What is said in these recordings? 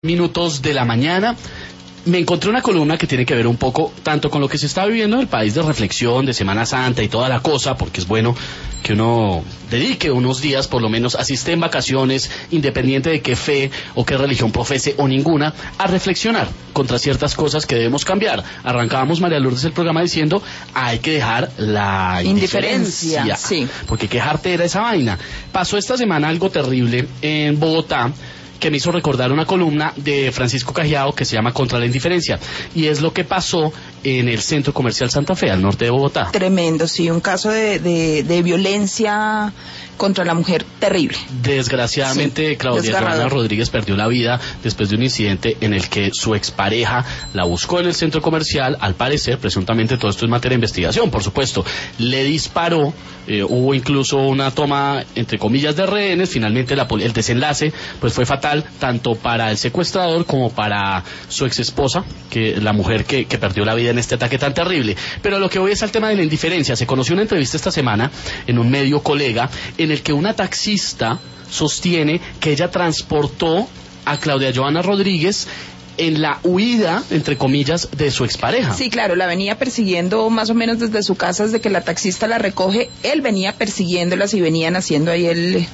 Minutos de la mañana. Me encontré una columna que tiene que ver un poco tanto con lo que se está viviendo en el país de reflexión, de Semana Santa y toda la cosa, porque es bueno que uno dedique unos días, por lo menos así esté en vacaciones, independiente de qué fe o qué religión profese o ninguna, a reflexionar contra ciertas cosas que debemos cambiar. Arrancábamos, María Lourdes, el programa diciendo hay que dejar la indiferencia, sí, porque qué jartera esa vaina. Pasó esta semana algo terrible en Bogotá, que me hizo recordar una columna de Francisco Cajiao que se llama Contra la Indiferencia, y es lo que pasó en el Centro Comercial Santa Fe, al norte de Bogotá. Tremendo, sí, un caso de violencia contra la mujer terrible. Desgraciadamente, sí, Claudia Joana Rodríguez perdió la vida después de un incidente en el que su expareja la buscó en el centro comercial, al parecer, presuntamente todo esto es materia de investigación, por supuesto, le disparó, hubo incluso una toma, entre comillas, de rehenes, finalmente el desenlace pues fue fatal, tanto para el secuestrador como para su exesposa, que la mujer que perdió la vida en este ataque tan terrible. Pero lo que voy es al tema de la indiferencia. Se conoció una entrevista esta semana en un medio colega en el que una taxista sostiene que ella transportó a Claudia Joana Rodríguez en la huida, entre comillas, de su expareja. Sí, claro, la venía persiguiendo más o menos desde su casa, desde que la taxista la recoge, él venía persiguiéndolas y venían haciendo ahí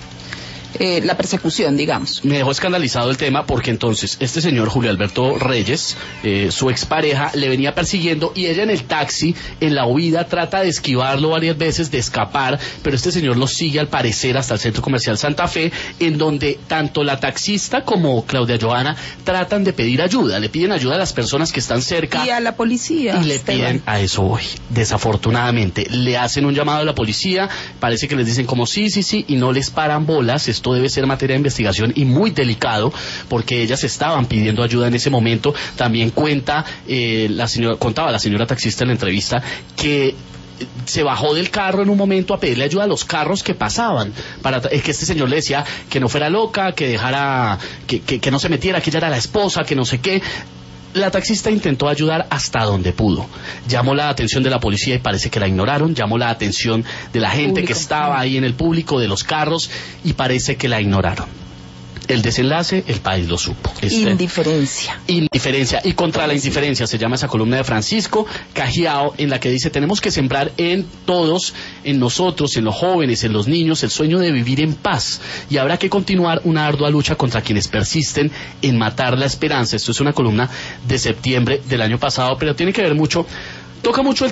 la persecución, digamos. Me dejó escandalizado el tema porque entonces este señor Julio Alberto Reyes, su expareja, le venía persiguiendo y ella en el taxi, en la huida, trata de esquivarlo varias veces, de escapar, pero este señor lo sigue al parecer hasta el Centro Comercial Santa Fe, en donde tanto la taxista como Claudia Joana tratan de pedir ayuda, le piden ayuda a las personas que están cerca. Y a la policía. Y le piden, a eso voy, desafortunadamente, le hacen un llamado a la policía, parece que les dicen como sí, y no les paran bolas. Esto debe ser materia de investigación y muy delicado porque ellas estaban pidiendo ayuda en ese momento. También contaba la señora taxista en la entrevista que se bajó del carro en un momento a pedirle ayuda a los carros que pasaban, para que este señor le decía que no fuera loca, que dejara, que no se metiera, que ella era la esposa, que no sé qué. La taxista intentó ayudar hasta donde pudo. Llamó la atención de la policía y parece que la ignoraron. Llamó la atención de la gente que estaba ahí en el público, de los carros, y parece que la ignoraron. El desenlace, el país lo supo. Indiferencia. Indiferencia. Y contra la indiferencia se llama esa columna de Francisco Cajiao, en la que dice: tenemos que sembrar en todos, en nosotros, en los jóvenes, en los niños, el sueño de vivir en paz. Y habrá que continuar una ardua lucha contra quienes persisten en matar la esperanza. Esto es una columna de septiembre del año pasado, pero tiene que ver mucho, toca mucho el